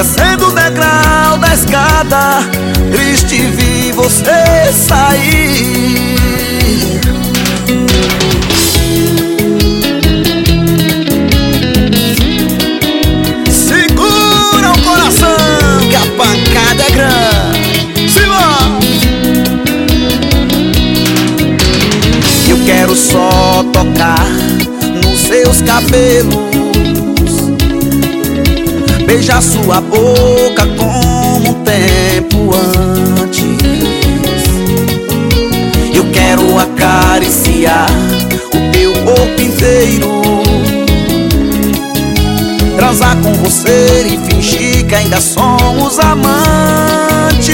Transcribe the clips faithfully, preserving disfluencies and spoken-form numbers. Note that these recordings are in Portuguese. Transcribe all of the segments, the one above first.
descendo o degrau da escada, triste vi você sair. Segura o coração que a pancada é grande. Simão! Eu quero só tocar nos seus cabelos, beijar sua boca como um tempo antes. Eu quero acariciar o teu corpo inteiro, transar com você e fingir que ainda somos amantes.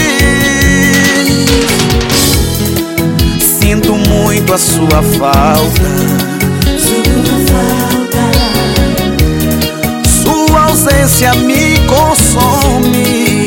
Sinto muito a sua falta, sua ausência me consome.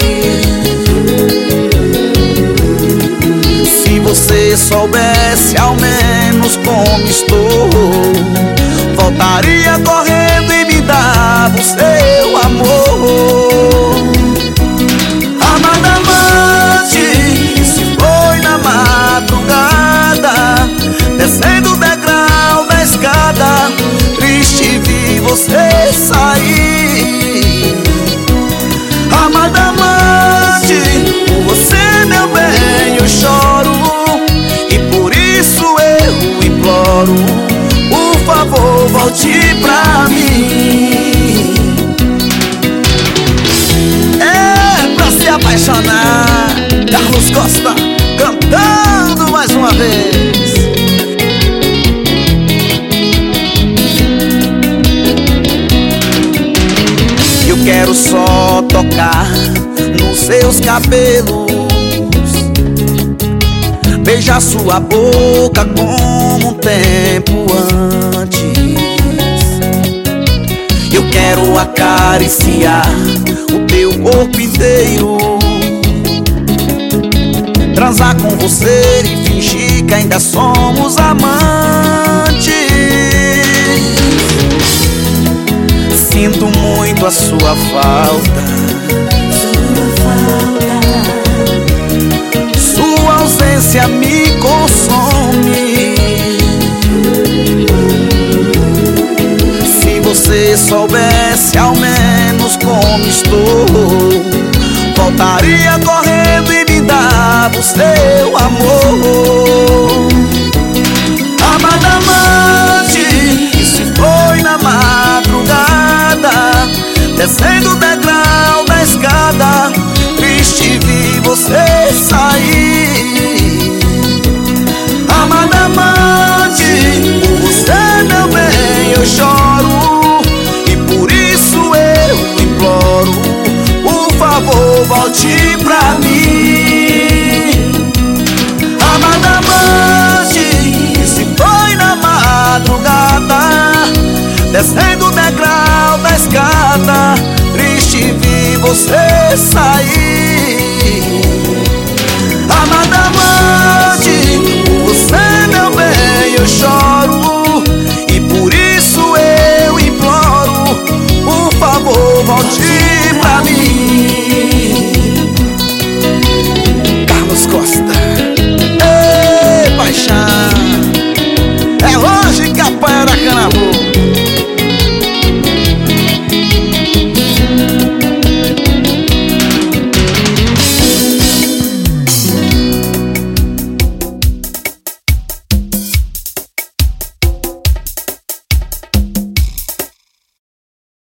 Se você soubesse ao menos como estou, voltaria correndo e me dava o seu amor. Amada amante, que se foi na madrugada, descendo o degrau da escada, triste vi você sair. Amada amante, por você, meu bem, eu choro, e por isso eu imploro, por favor, volte pra mim. É pra se apaixonar. Carlos Costa cantando mais uma vez. Eu quero só tocar nos seus cabelos, beijar sua boca como um tempo antes. Eu quero acariciar o teu corpo inteiro, transar com você e fingir que ainda somos amantes. Sinto muito a sua falta, sua ausência me consome. Se você soubesse ao menos como estou, voltaria correndo e me dava o seu amor.